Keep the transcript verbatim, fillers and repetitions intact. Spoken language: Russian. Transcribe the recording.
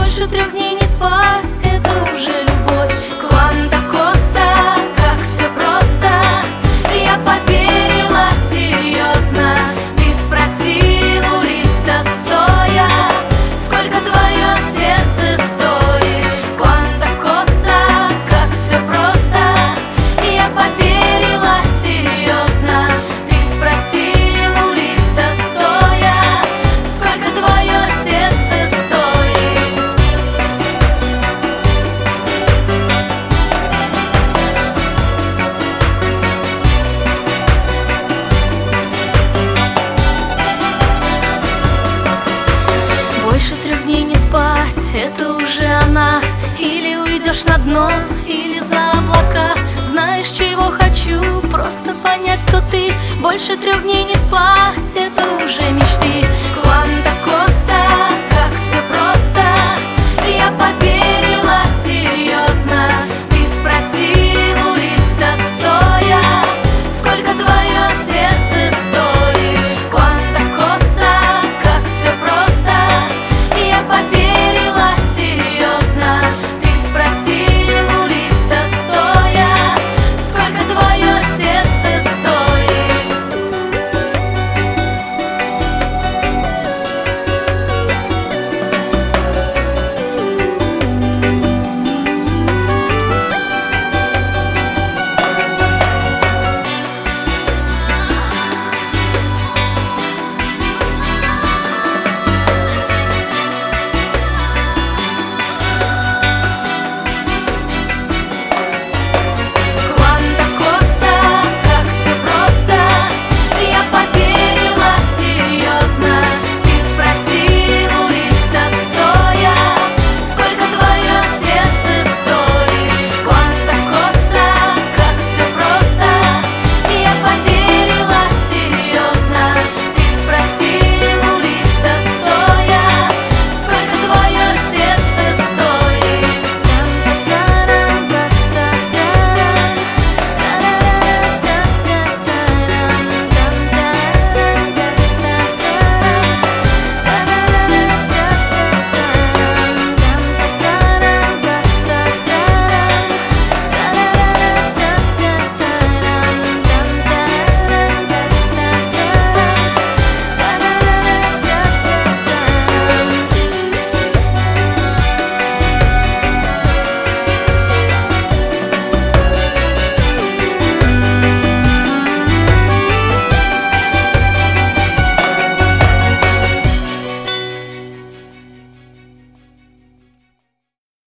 Больше трех дней не спать — это уже любовь. Кванта Коста, как все просто. Я поверила серьезно. Ты спросил у лифта стоя, сколько твое сердце стоит. Кванта Коста, как все просто. Я поверила серьезно. Ты спросил у лифта стоя, сколько твое сердце стоит. Больше трех дней не спать — это уже она. Или уйдешь на дно, или за облака. Знаешь, чего хочу? Просто понять, кто ты. Больше трех дней не спать — это уже мечты.